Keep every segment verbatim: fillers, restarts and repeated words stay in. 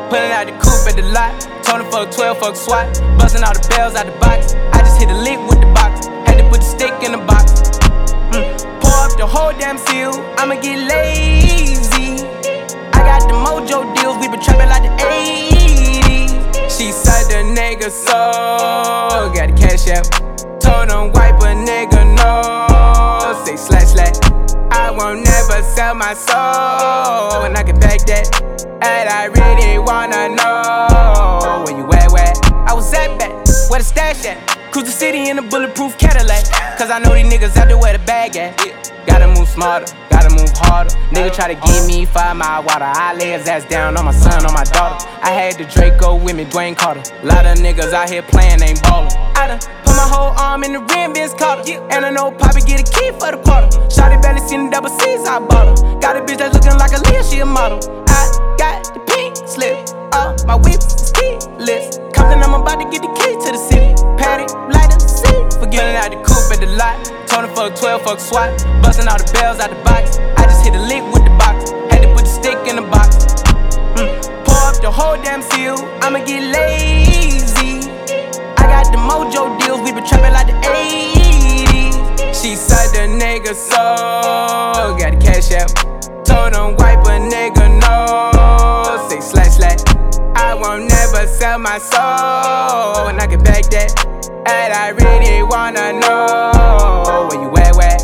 Pulling out the coupe at the lot. Told him fuck twelve, fuck SWAT. Busting all the bells out the box. I just hit a lick with the box. Had to put the stick in the box. Mm. Pour up the whole damn seal. I'ma get lazy. I got the mojo deals. We been trapping like the eighties. She said the nigga so. Got the cash app. Told him wipe a nigga no. Say slash slash. I won't never sell my soul. And I can back that. And I really wanna know where you at, where I was at back, where the stash at. Cruise the city in a bulletproof Cadillac. Cause I know these niggas out there where the bag at. Gotta move smarter, gotta move harder. Nigga try to give me five mile water. I lay his ass down on my son, on my daughter. I had the Draco with me, Dwayne Carter. Lot of niggas out here playing, ain't ballin'. I done put my whole arm in the rim, Vince Carter. And I know Poppy get a key for the quarter. Shawty barely seen the double C's, I bought her. Got a bitch that's looking like a Leah, she a model. I got the pink slip, uh, my whip is keyless. Compton, I'm about to get the key to the city. Patty, light up the city. Forgetting out the coupe at the lot. Told him fuck twelve, fuck SWAT. Busting all the bells out the box. I just hit a lick with the box. Had to put the stick in the box. Mm. Pour up the whole damn seal. I'ma get lazy. I got the mojo deals. We been trapping like the eighties. She said the nigga so. Got the cash app. Told him wipe a nigga no. Say slash slash. I won't never sell my soul. And I can back that. And I really wanna know where you at, where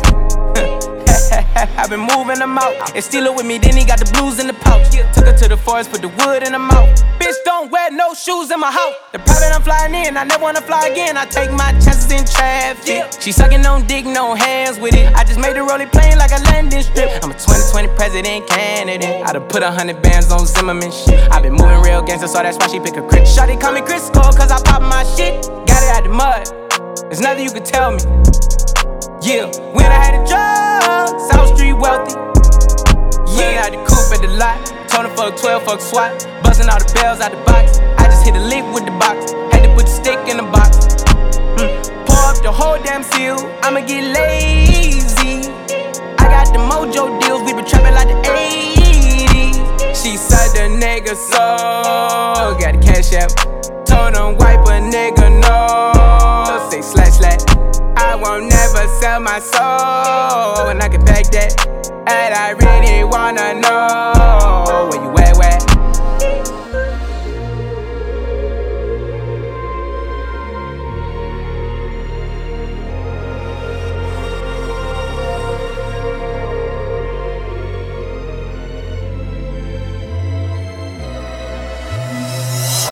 I've been moving them out. And steal it with me, then he got the blues in the pouch. Took her to the forest, put the wood in her mouth. Bitch, don't wear no shoes in my house. The private I'm flying in, I never wanna fly again. I take my chances in traffic. She sucking on dick, no hands with it. I just made the rolling plane like a landing strip. I'm a twenty twenty president candidate. I done put a hundred bands on Zimmerman shit. I been moving real gangster, so that's why she pick a crit. Shawty call me Crisco, cause I pop my shit. Got it out the mud, there's nothing you can tell me. Yeah, when I had a job, South Street wealthy. Yeah, I had the coupe at the lot. Told him fuck twelve, fuck SWAT. Busting all the bells out the box. I just hit a lick with the box. Had to put the stick in the box. Mm. Pour up the whole damn seal. I'ma get lazy. I got the mojo deals. We been trapping like the eighties. She said the nigga so. Got the cash app. Told him wipe a nigga no. Say slash slash. I won't never sell my soul. And I can back that. And I really wanna know